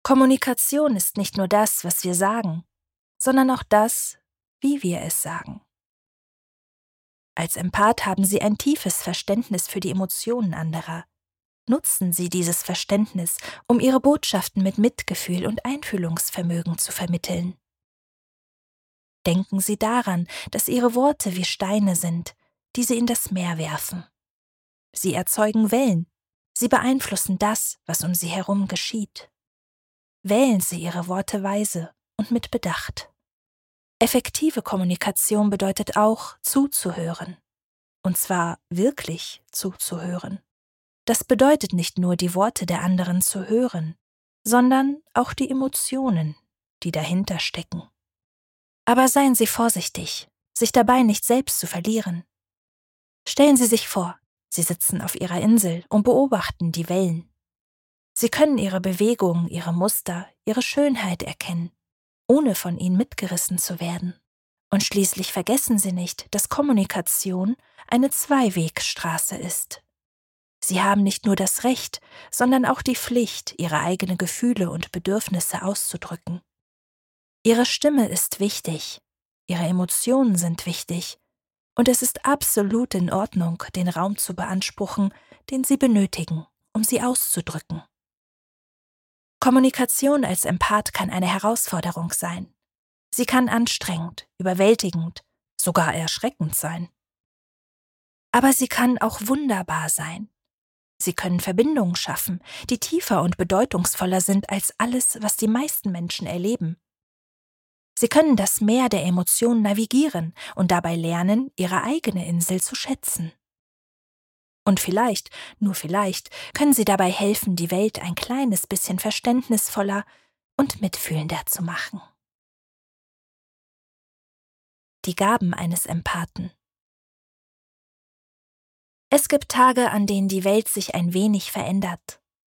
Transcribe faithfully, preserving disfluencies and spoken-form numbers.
Kommunikation ist nicht nur das, was wir sagen, sondern auch das, wie wir es sagen. Als Empath haben Sie ein tiefes Verständnis für die Emotionen anderer. Nutzen Sie dieses Verständnis, um Ihre Botschaften mit Mitgefühl und Einfühlungsvermögen zu vermitteln. Denken Sie daran, dass Ihre Worte wie Steine sind, die Sie in das Meer werfen. Sie erzeugen Wellen, sie beeinflussen das, was um Sie herum geschieht. Wählen Sie Ihre Worte weise und mit Bedacht. Effektive Kommunikation bedeutet auch, zuzuhören. Und zwar wirklich zuzuhören. Das bedeutet nicht nur, die Worte der anderen zu hören, sondern auch die Emotionen, die dahinter stecken. Aber seien Sie vorsichtig, sich dabei nicht selbst zu verlieren. Stellen Sie sich vor, Sie sitzen auf Ihrer Insel und beobachten die Wellen. Sie können ihre Bewegungen, ihre Muster, ihre Schönheit erkennen, ohne von ihnen mitgerissen zu werden. Und schließlich vergessen Sie nicht, dass Kommunikation eine Zweiwegstraße ist. Sie haben nicht nur das Recht, sondern auch die Pflicht, Ihre eigenen Gefühle und Bedürfnisse auszudrücken. Ihre Stimme ist wichtig, Ihre Emotionen sind wichtig, und es ist absolut in Ordnung, den Raum zu beanspruchen, den Sie benötigen, um sie auszudrücken. Kommunikation als Empath kann eine Herausforderung sein. Sie kann anstrengend, überwältigend, sogar erschreckend sein. Aber sie kann auch wunderbar sein. Sie können Verbindungen schaffen, die tiefer und bedeutungsvoller sind als alles, was die meisten Menschen erleben. Sie können das Meer der Emotionen navigieren und dabei lernen, ihre eigene Insel zu schätzen. Und vielleicht, nur vielleicht, können Sie dabei helfen, die Welt ein kleines bisschen verständnisvoller und mitfühlender zu machen. Die Gaben eines Empathen. Es gibt Tage, an denen die Welt sich ein wenig verändert